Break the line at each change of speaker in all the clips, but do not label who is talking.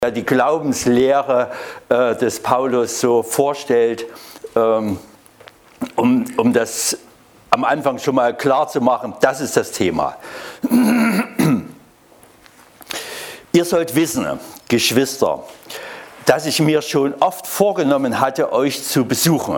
die Glaubenslehre des Paulus so vorstellt, um das am Anfang schon mal klar zu machen, das ist das Thema. Ihr sollt wissen, Geschwister, dass ich mir schon oft vorgenommen hatte, euch zu besuchen.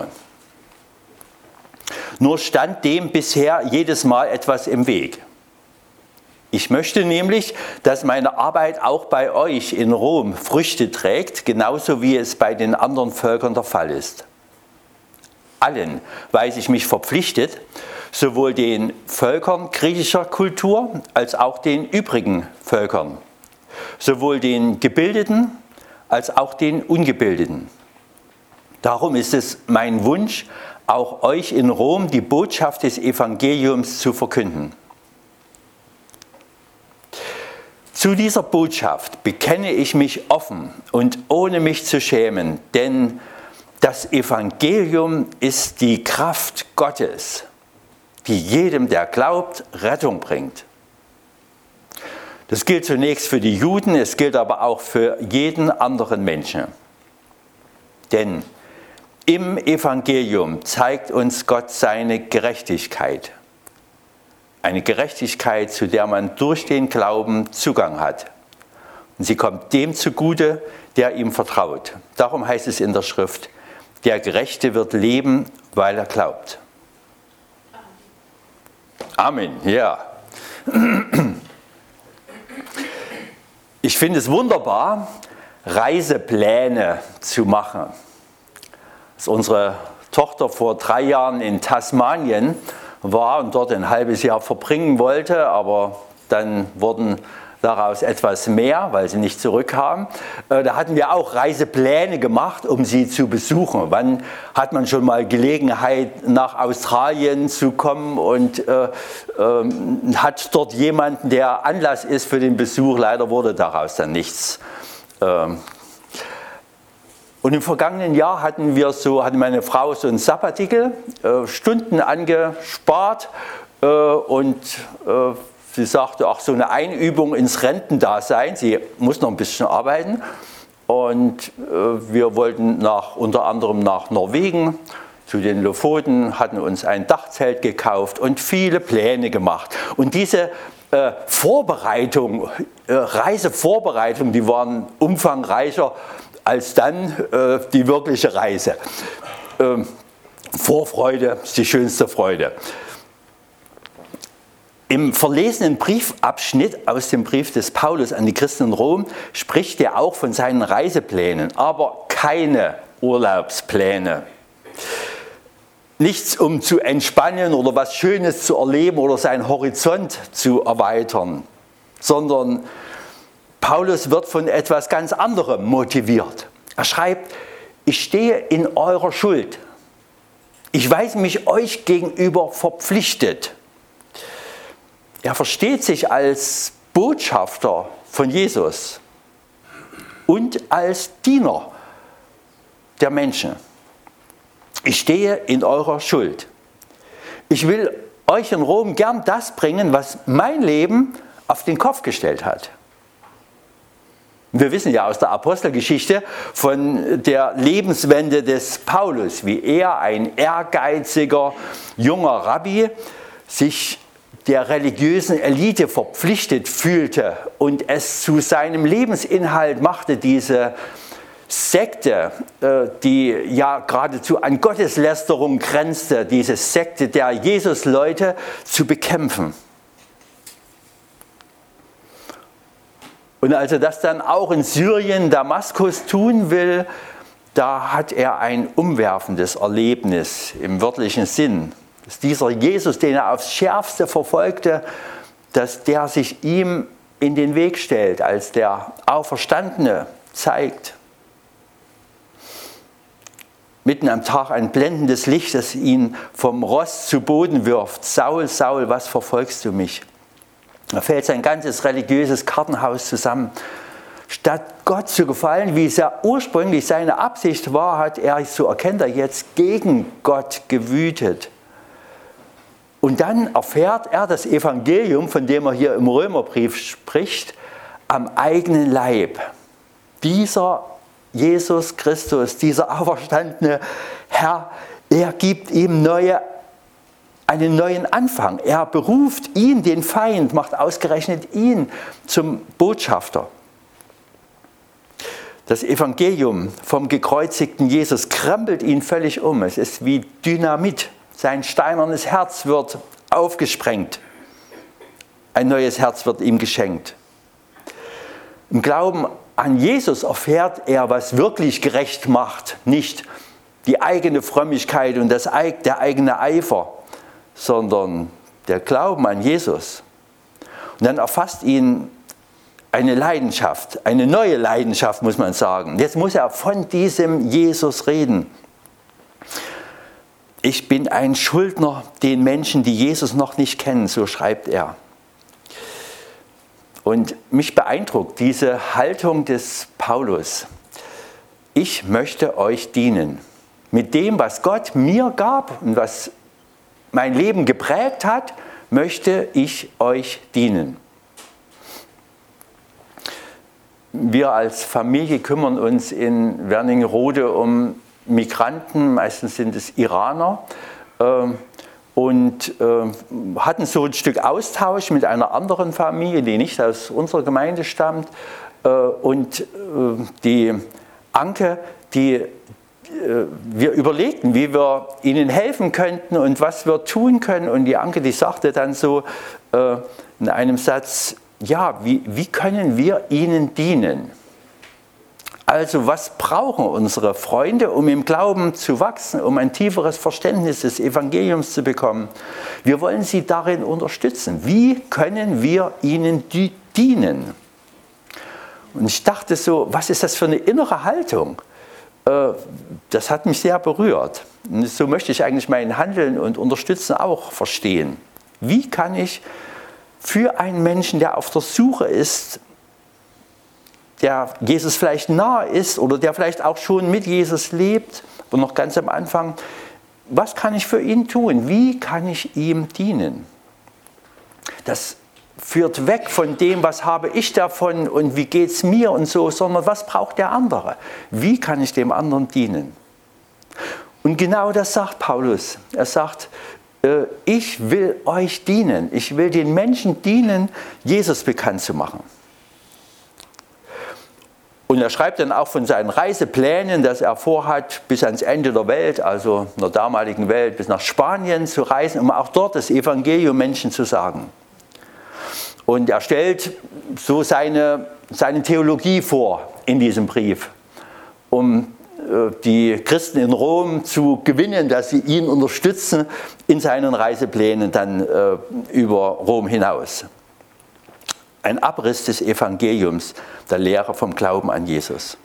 Nur stand dem bisher jedes Mal etwas im Weg. Ich möchte nämlich, dass meine Arbeit auch bei euch in Rom Früchte trägt, genauso wie es bei den anderen Völkern der Fall ist. Allen weiß ich mich verpflichtet, sowohl den Völkern griechischer Kultur als auch den übrigen Völkern, sowohl den Gebildeten als auch den Ungebildeten. Darum ist es mein Wunsch, auch euch in Rom die Botschaft des Evangeliums zu verkünden. Zu dieser Botschaft bekenne ich mich offen und ohne mich zu schämen, denn das Evangelium ist die Kraft Gottes, die jedem, der glaubt, Rettung bringt. Das gilt zunächst für die Juden, es gilt aber auch für jeden anderen Menschen. Denn im Evangelium zeigt uns Gott seine Gerechtigkeit. Eine Gerechtigkeit, zu der man durch den Glauben Zugang hat. Und sie kommt dem zugute, der ihm vertraut. Darum heißt es in der Schrift, der Gerechte wird leben, weil er glaubt. Amen, ja. Ich finde es wunderbar, Reisepläne zu machen. Als unsere Tochter vor 3 Jahren in Tasmanien war und dort ein halbes Jahr verbringen wollte, aber dann wurden daraus etwas mehr, weil sie nicht zurückkam. Da hatten wir auch Reisepläne gemacht, um sie zu besuchen. Wann hat man schon mal Gelegenheit, nach Australien zu kommen und hat dort jemanden, der Anlass ist für den Besuch? Leider wurde daraus dann nichts. Und im vergangenen Jahr hatte meine Frau so ein Sabbatical, Stunden angespart und sie sagte, ach, so eine Einübung ins Rentendasein, sie muss noch ein bisschen arbeiten. Und wir wollten unter anderem nach Norwegen, zu den Lofoten, hatten uns ein Dachzelt gekauft und viele Pläne gemacht. Und diese Reisevorbereitung, die waren umfangreicher als dann die wirkliche Reise. Vorfreude ist die schönste Freude. Im verlesenen Briefabschnitt aus dem Brief des Paulus an die Christen in Rom spricht er auch von seinen Reiseplänen, aber keine Urlaubspläne. Nichts, um zu entspannen oder was Schönes zu erleben oder seinen Horizont zu erweitern, sondern Paulus wird von etwas ganz anderem motiviert. Er schreibt, ich stehe in eurer Schuld. Ich weiß mich euch gegenüber verpflichtet. Er versteht sich als Botschafter von Jesus und als Diener der Menschen. Ich stehe in eurer Schuld. Ich will euch in Rom gern das bringen, was mein Leben auf den Kopf gestellt hat. Wir wissen ja aus der Apostelgeschichte von der Lebenswende des Paulus, wie er, ein ehrgeiziger junger Rabbi, sich der religiösen Elite verpflichtet fühlte und es zu seinem Lebensinhalt machte, diese Sekte, die ja geradezu an Gotteslästerung grenzte, diese Sekte der Jesus-Leute zu bekämpfen. Und als er das dann auch in Syrien, Damaskus tun will, da hat er ein umwerfendes Erlebnis im wörtlichen Sinn. Dass dieser Jesus, den er aufs Schärfste verfolgte, dass der sich ihm in den Weg stellt, als der Auferstandene zeigt. Mitten am Tag ein blendendes Licht, das ihn vom Ross zu Boden wirft. Saul, Saul, was verfolgst du mich? Da fällt sein ganzes religiöses Kartenhaus zusammen. Statt Gott zu gefallen, wie es ja ursprünglich seine Absicht war, hat er, so erkennt er jetzt, gegen Gott gewütet. Und dann erfährt er das Evangelium, von dem er hier im Römerbrief spricht, am eigenen Leib. dieser Jesus Christus, dieser auferstandene Herr, er gibt ihm einen neuen Anfang. Er beruft ihn, den Feind, macht ausgerechnet ihn zum Botschafter. Das Evangelium vom gekreuzigten Jesus krempelt ihn völlig um. Es ist wie Dynamit. Sein steinernes Herz wird aufgesprengt. Ein neues Herz wird ihm geschenkt. Im Glauben an Jesus erfährt er, was wirklich gerecht macht. Nicht die eigene Frömmigkeit und der eigene Eifer, sondern der Glauben an Jesus. Und dann erfasst ihn eine Leidenschaft, eine neue Leidenschaft, muss man sagen. Jetzt muss er von diesem Jesus reden. Ich bin ein Schuldner den Menschen, die Jesus noch nicht kennen, so schreibt er. Und mich beeindruckt diese Haltung des Paulus. Ich möchte euch dienen. Mit dem, was Gott mir gab und was mein Leben geprägt hat, möchte ich euch dienen. Wir als Familie kümmern uns in Wernigerode um Migranten, meistens sind es Iraner, und hatten so ein Stück Austausch mit einer anderen Familie, die nicht aus unserer Gemeinde stammt. Und die Anke, wir überlegten, wie wir ihnen helfen könnten und was wir tun können. Und die Anke, die sagte dann so in einem Satz, ja, wie können wir ihnen dienen? Also was brauchen unsere Freunde, um im Glauben zu wachsen, um ein tieferes Verständnis des Evangeliums zu bekommen? Wir wollen sie darin unterstützen. Wie können wir ihnen dienen? Und ich dachte so, was ist das für eine innere Haltung? Das hat mich sehr berührt. Und so möchte ich eigentlich mein Handeln und Unterstützen auch verstehen. Wie kann ich für einen Menschen, der auf der Suche ist, der Jesus vielleicht nahe ist oder der vielleicht auch schon mit Jesus lebt und noch ganz am Anfang, was kann ich für ihn tun? Wie kann ich ihm dienen? Das führt weg von dem, was habe ich davon und wie geht es mir und so, sondern was braucht der andere? Wie kann ich dem anderen dienen? Und genau das sagt Paulus. Er sagt, ich will euch dienen. Ich will den Menschen dienen, Jesus bekannt zu machen. Und er schreibt dann auch von seinen Reiseplänen, dass er vorhat, bis ans Ende der Welt, also in der damaligen Welt, bis nach Spanien zu reisen, um auch dort das Evangelium Menschen zu sagen. Und er stellt so seine Theologie vor in diesem Brief, um die Christen in Rom zu gewinnen, dass sie ihn unterstützen in seinen Reiseplänen dann über Rom hinaus. Ein Abriss des Evangeliums, der Lehre vom Glauben an Jesus.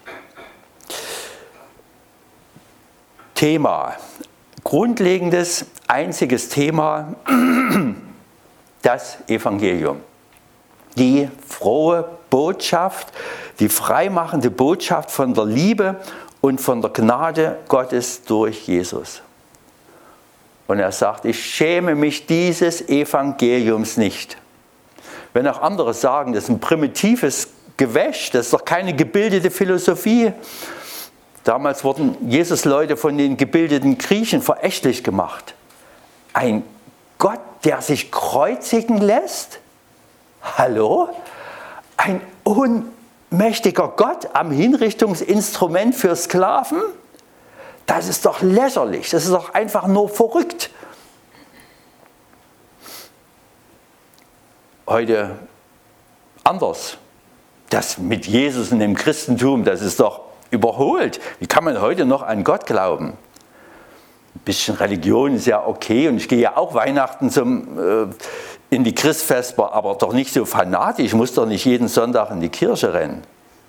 Thema, grundlegendes, einziges Thema, das Evangelium. Die frohe Botschaft, die freimachende Botschaft von der Liebe und von der Gnade Gottes durch Jesus. Und er sagt, ich schäme mich dieses Evangeliums nicht. Wenn auch andere sagen, das ist ein primitives Gewäsch, das ist doch keine gebildete Philosophie. Damals wurden Jesus-Leute von den gebildeten Griechen verächtlich gemacht. Ein Gott, der sich kreuzigen lässt? Hallo? Ein unmächtiger Gott am Hinrichtungsinstrument für Sklaven? Das ist doch lächerlich, das ist doch einfach nur verrückt. Heute anders. Das mit Jesus und dem Christentum, das ist doch überholt. Wie kann man heute noch an Gott glauben? Ein bisschen Religion ist ja okay und ich gehe ja auch Weihnachten in die Christfesper, aber doch nicht so fanatisch. Ich muss doch nicht jeden Sonntag in die Kirche rennen.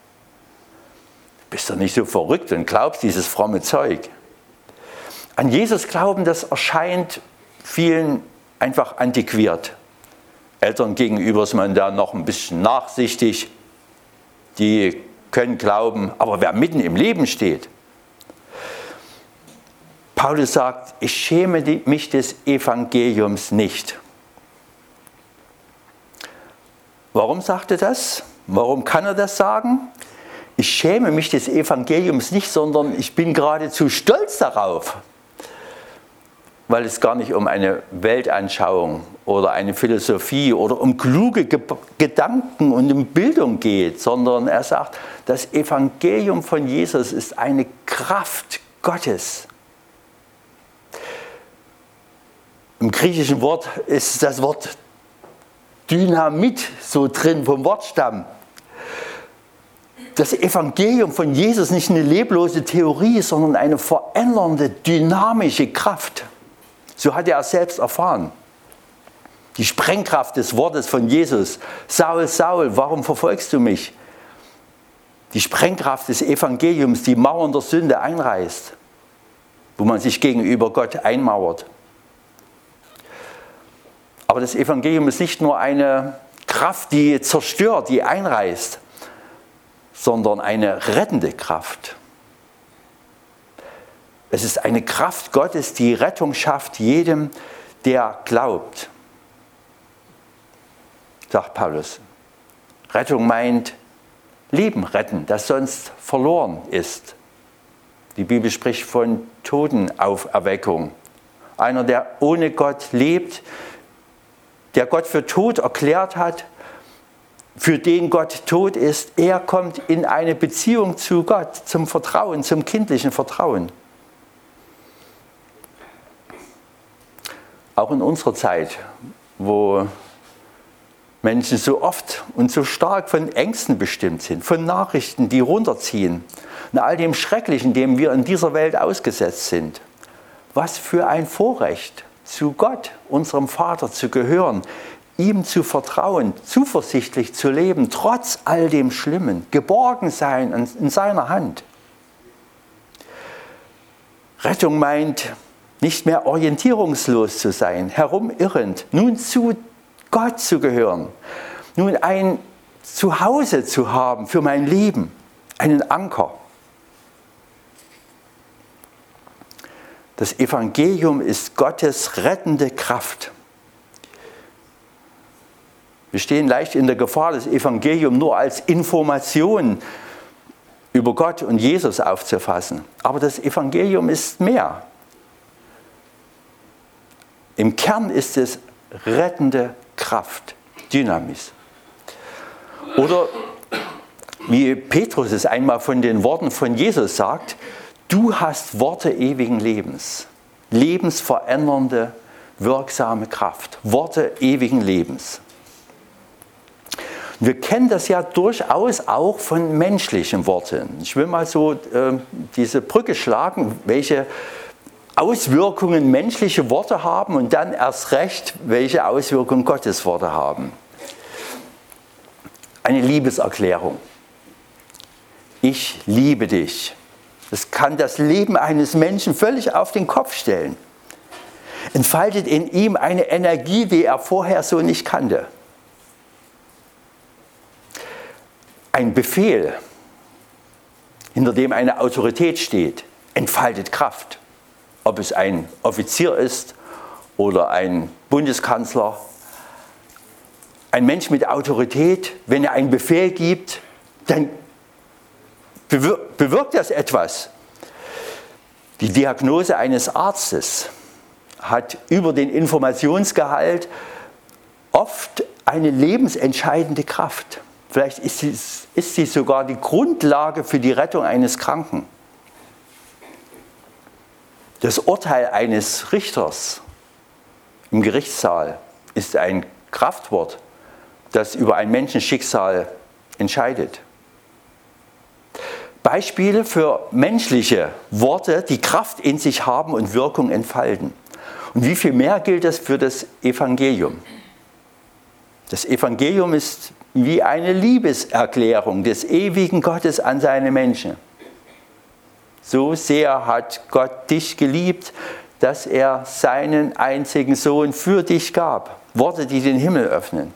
Du bist doch nicht so verrückt und glaubst dieses fromme Zeug. An Jesus glauben, das erscheint vielen einfach antiquiert. Eltern gegenüber ist man da noch ein bisschen nachsichtig. Die können glauben, aber wer mitten im Leben steht. Paulus sagt, ich schäme mich des Evangeliums nicht. Warum sagt er das? Warum kann er das sagen? ich schäme mich des Evangeliums nicht, sondern ich bin geradezu stolz darauf, weil es gar nicht um eine Weltanschauung oder eine Philosophie oder um kluge Gedanken und um Bildung geht, sondern er sagt, das Evangelium von Jesus ist eine Kraft Gottes. Im griechischen Wort ist das Wort Dynamit so drin vom Wortstamm. Das Evangelium von Jesus nicht eine leblose Theorie, sondern eine verändernde, dynamische Kraft. So hat er es selbst erfahren. Die Sprengkraft des Wortes von Jesus. Saul, Saul, warum verfolgst du mich? Die Sprengkraft des Evangeliums, die Mauern der Sünde einreißt, wo man sich gegenüber Gott einmauert. Aber das Evangelium ist nicht nur eine Kraft, die zerstört, die einreißt, sondern eine rettende Kraft. Es ist eine Kraft Gottes, die Rettung schafft jedem, der glaubt, sagt Paulus. Rettung meint Leben retten, das sonst verloren ist. Die Bibel spricht von Totenauferweckung. Einer, der ohne Gott lebt, der Gott für tot erklärt hat, für den Gott tot ist, er kommt in eine Beziehung zu Gott, zum Vertrauen, zum kindlichen Vertrauen. Auch in unserer Zeit, wo Menschen so oft und so stark von Ängsten bestimmt sind, von Nachrichten, die runterziehen, und all dem Schrecklichen, dem wir in dieser Welt ausgesetzt sind. Was für ein Vorrecht, zu Gott, unserem Vater, zu gehören, ihm zu vertrauen, zuversichtlich zu leben, trotz all dem Schlimmen, geborgen sein in seiner Hand. Rettung meint, nicht mehr orientierungslos zu sein, herumirrend, nun zu Gott zu gehören, nun ein Zuhause zu haben für mein Leben, einen Anker. Das Evangelium ist Gottes rettende Kraft. Wir stehen leicht in der Gefahr, das Evangelium nur als Information über Gott und Jesus aufzufassen. Aber das Evangelium ist mehr. Im Kern ist es rettende Kraft, Dynamis. Oder wie Petrus es einmal von den Worten von Jesus sagt, du hast Worte ewigen Lebens, lebensverändernde, wirksame Kraft, Worte ewigen Lebens. Wir kennen das ja durchaus auch von menschlichen Worten. Ich will mal so diese Brücke schlagen, welche Auswirkungen menschliche Worte haben und dann erst recht, welche Auswirkungen Gottes Worte haben. Eine Liebeserklärung. Ich liebe dich. Das kann das Leben eines Menschen völlig auf den Kopf stellen. Entfaltet in ihm eine Energie, die er vorher so nicht kannte. Ein Befehl, hinter dem eine Autorität steht, entfaltet Kraft. Ob es ein Offizier ist oder ein Bundeskanzler. Ein Mensch mit Autorität, wenn er einen Befehl gibt, dann bewirkt das etwas. Die Diagnose eines Arztes hat über den Informationsgehalt oft eine lebensentscheidende Kraft. Vielleicht ist sie sogar die Grundlage für die Rettung eines Kranken. Das Urteil eines Richters im Gerichtssaal ist ein Kraftwort, das über ein Menschenschicksal entscheidet. Beispiele für menschliche Worte, die Kraft in sich haben und Wirkung entfalten. Und wie viel mehr gilt das für das Evangelium? Das Evangelium ist wie eine Liebeserklärung des ewigen Gottes an seine Menschen. So sehr hat Gott dich geliebt, dass er seinen einzigen Sohn für dich gab. Worte, die den Himmel öffnen.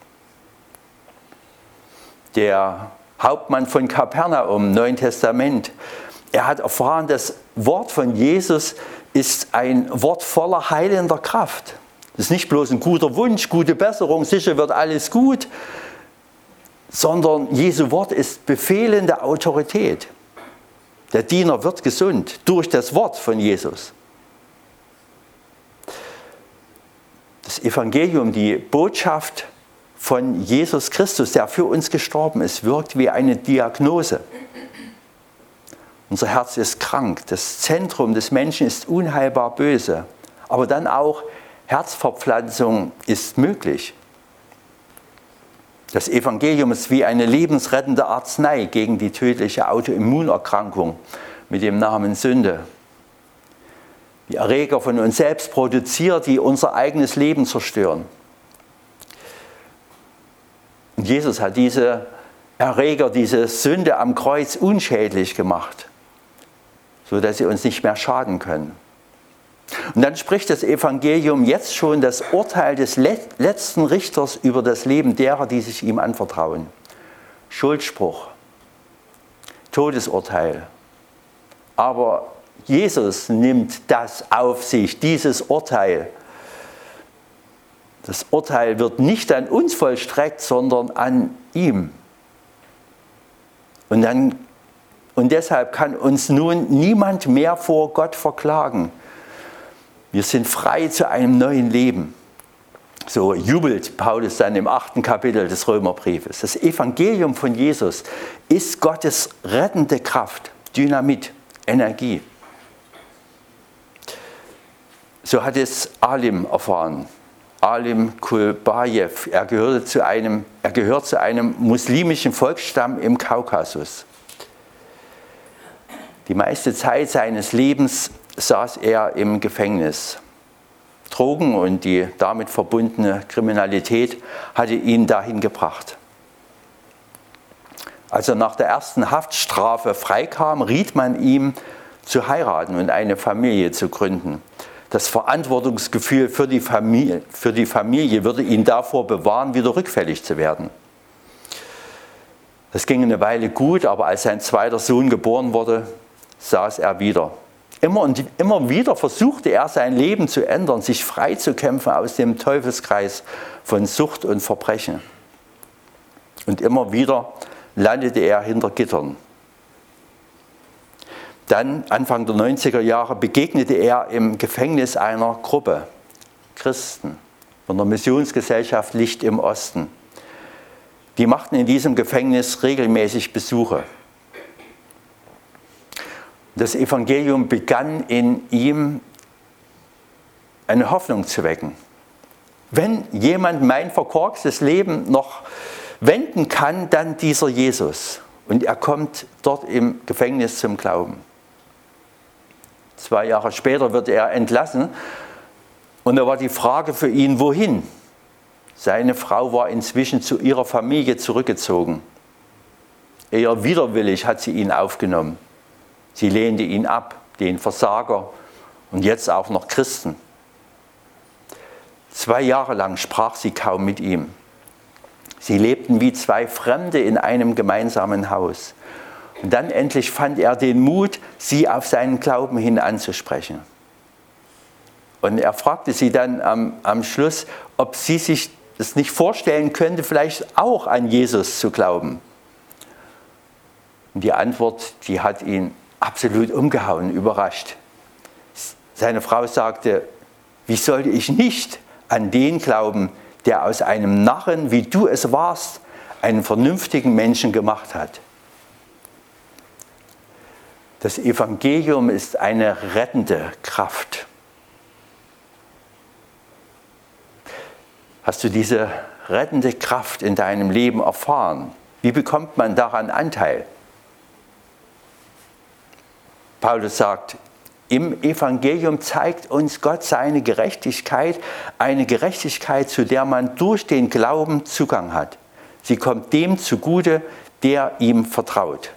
Der Hauptmann von Kapernaum im Neuen Testament, er hat erfahren, das Wort von Jesus ist ein Wort voller heilender Kraft. Das ist nicht bloß ein guter Wunsch, gute Besserung, sicher wird alles gut, sondern Jesu Wort ist befehlende Autorität. Der Diener wird gesund durch das Wort von Jesus. Das Evangelium, die Botschaft von Jesus Christus, der für uns gestorben ist, wirkt wie eine Diagnose. Unser Herz ist krank, das Zentrum des Menschen ist unheilbar böse, aber dann auch Herzverpflanzung ist möglich. Das Evangelium ist wie eine lebensrettende Arznei gegen die tödliche Autoimmunerkrankung mit dem Namen Sünde. Die Erreger von uns selbst produziert, die unser eigenes Leben zerstören. Und Jesus hat diese Erreger, diese Sünde am Kreuz unschädlich gemacht, sodass sie uns nicht mehr schaden können. Und dann spricht das Evangelium jetzt schon das Urteil des letzten Richters über das Leben derer, die sich ihm anvertrauen. Schuldspruch, Todesurteil. Aber Jesus nimmt das auf sich, dieses Urteil. Das Urteil wird nicht an uns vollstreckt, sondern an ihm. Und deshalb kann uns nun niemand mehr vor Gott verklagen. Wir sind frei zu einem neuen Leben. So jubelt Paulus dann im 8. Kapitel des Römerbriefes. Das Evangelium von Jesus ist Gottes rettende Kraft, Dynamit, Energie. So hat es Alim erfahren. Alim Kulbajew. Er gehört zu einem muslimischen Volksstamm im Kaukasus. Die meiste Zeit seines Lebens saß er im Gefängnis. Drogen und die damit verbundene Kriminalität hatte ihn dahin gebracht. Als er nach der ersten Haftstrafe freikam, riet man ihm, zu heiraten und eine Familie zu gründen. Das Verantwortungsgefühl für die Familie würde ihn davor bewahren, wieder rückfällig zu werden. Das ging eine Weile gut, aber als sein zweiter Sohn geboren wurde, saß er wieder. Immer wieder versuchte er, sein Leben zu ändern, sich frei zu kämpfen aus dem Teufelskreis von Sucht und Verbrechen. Und immer wieder landete er hinter Gittern. Dann, Anfang der 90er Jahre, begegnete er im Gefängnis einer Gruppe Christen von der Missionsgesellschaft Licht im Osten. Die machten in diesem Gefängnis regelmäßig Besuche. Das Evangelium begann in ihm eine Hoffnung zu wecken. Wenn jemand mein verkorkstes Leben noch wenden kann, dann dieser Jesus. Und er kommt dort im Gefängnis zum Glauben. 2 Jahre später wird er entlassen und da war die Frage für ihn, wohin? Seine Frau war inzwischen zu ihrer Familie zurückgezogen. Eher widerwillig hat sie ihn aufgenommen. Sie lehnte ihn ab, den Versager und jetzt auch noch Christen. 2 Jahre lang sprach sie kaum mit ihm. Sie lebten wie 2 Fremde in einem gemeinsamen Haus. Und dann endlich fand er den Mut, sie auf seinen Glauben hin anzusprechen. Und er fragte sie dann am Schluss, ob sie sich das nicht vorstellen könnte, vielleicht auch an Jesus zu glauben. Und die Antwort, die hat ihn absolut umgehauen, überrascht. Seine Frau sagte, wie sollte ich nicht an den glauben, der aus einem Narren, wie du es warst, einen vernünftigen Menschen gemacht hat. Das Evangelium ist eine rettende Kraft. Hast du diese rettende Kraft in deinem Leben erfahren? Wie bekommt man daran Anteil? Paulus sagt, im Evangelium zeigt uns Gott seine Gerechtigkeit, eine Gerechtigkeit, zu der man durch den Glauben Zugang hat. Sie kommt dem zugute, der ihm vertraut.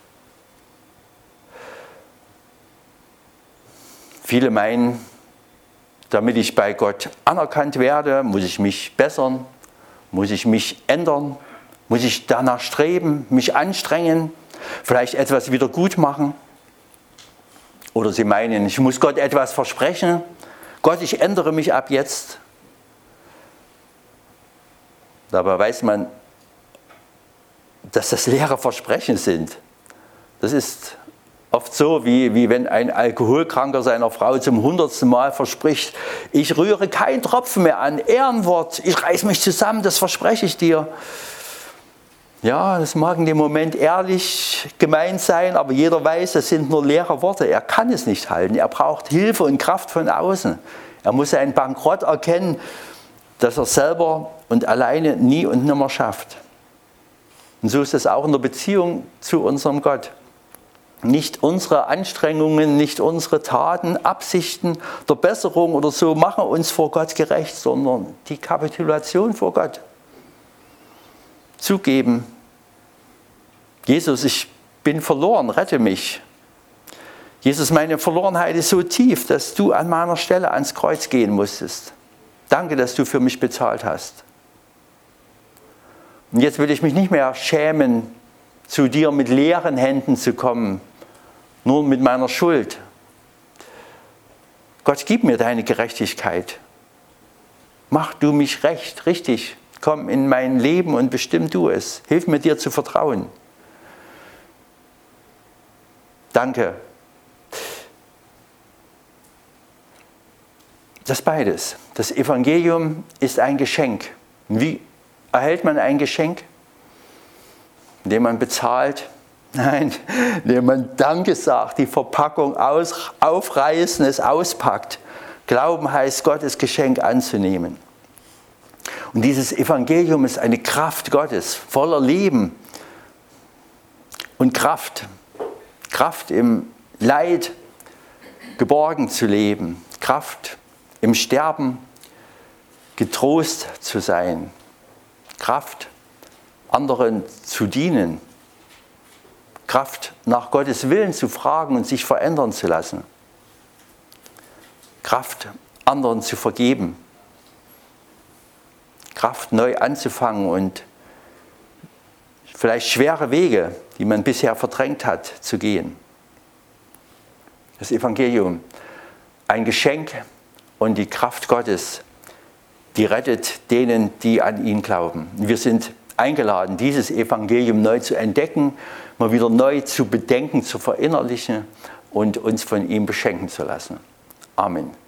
Viele meinen, damit ich bei Gott anerkannt werde, muss ich mich bessern, muss ich mich ändern, muss ich danach streben, mich anstrengen, vielleicht etwas wieder gut machen. Oder sie meinen, ich muss Gott etwas versprechen. Gott, ich ändere mich ab jetzt. Dabei weiß man, dass das leere Versprechen sind. Das ist oft so, wie wenn ein Alkoholkranker seiner Frau zum 100. Mal verspricht, ich rühre keinen Tropfen mehr an, Ehrenwort, ich reiß mich zusammen, das verspreche ich dir. Ja, das mag in dem Moment ehrlich gemeint sein, aber jeder weiß, das sind nur leere Worte. Er kann es nicht halten. Er braucht Hilfe und Kraft von außen. Er muss seinen Bankrott erkennen, dass er selber und alleine nie und nimmer schafft. Und so ist es auch in der Beziehung zu unserem Gott. Nicht unsere Anstrengungen, nicht unsere Taten, Absichten der Besserung oder so machen uns vor Gott gerecht, sondern die Kapitulation vor Gott. Zugeben, Jesus, ich bin verloren, rette mich. Jesus, meine Verlorenheit ist so tief, dass du an meiner Stelle ans Kreuz gehen musstest. Danke, dass du für mich bezahlt hast. Und jetzt will ich mich nicht mehr schämen, zu dir mit leeren Händen zu kommen, nur mit meiner Schuld. Gott, gib mir deine Gerechtigkeit. Mach du mich recht, richtig. Komm in mein Leben und bestimm du es. Hilf mir, dir zu vertrauen. Danke. Das beides. Das Evangelium ist ein Geschenk. Wie erhält man ein Geschenk? Indem man bezahlt? Nein, indem man Danke sagt, die Verpackung aufreißen, es auspackt. Glauben heißt, Gottes Geschenk anzunehmen. Und dieses Evangelium ist eine Kraft Gottes, voller Leben und Kraft. Kraft im Leid geborgen zu leben. Kraft im Sterben getrost zu sein. Kraft, anderen zu dienen. Kraft, nach Gottes Willen zu fragen und sich verändern zu lassen. Kraft, anderen zu vergeben. Kraft, neu anzufangen und vielleicht schwere Wege, die man bisher verdrängt hat, zu gehen. Das Evangelium, ein Geschenk und die Kraft Gottes, die rettet denen, die an ihn glauben. Wir sind eingeladen, dieses Evangelium neu zu entdecken, mal wieder neu zu bedenken, zu verinnerlichen und uns von ihm beschenken zu lassen. Amen.